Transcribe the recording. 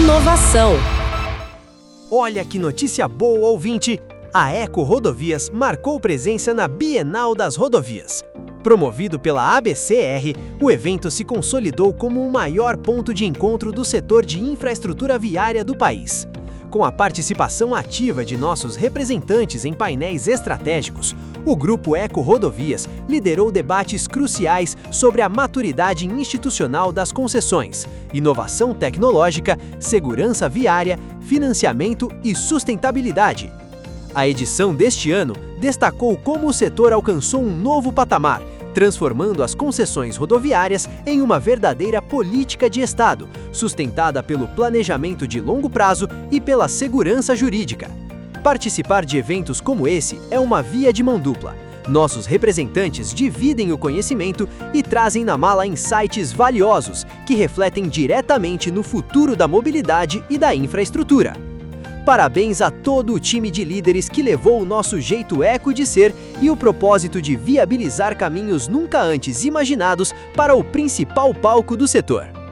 inovação. Olha que notícia boa, ouvinte! A Eco Rodovias marcou presença na Bienal das Rodovias. Promovido pela ABCR, o evento se consolidou como o maior ponto de encontro do setor de infraestrutura viária do país. Com a participação ativa de nossos representantes em painéis estratégicos, o Grupo Eco Rodovias liderou debates cruciais sobre a maturidade institucional das concessões, inovação tecnológica, segurança viária, financiamento e sustentabilidade. A edição deste ano destacou como o setor alcançou um novo patamar, transformando as concessões rodoviárias em uma verdadeira política de Estado, sustentada pelo planejamento de longo prazo e pela segurança jurídica. Participar de eventos como esse é uma via de mão dupla. Nossos representantes dividem o conhecimento e trazem na mala insights valiosos que refletem diretamente no futuro da mobilidade e da infraestrutura. Parabéns a todo o time de líderes que levou o nosso jeito eco de ser e o propósito de viabilizar caminhos nunca antes imaginados para o principal palco do setor.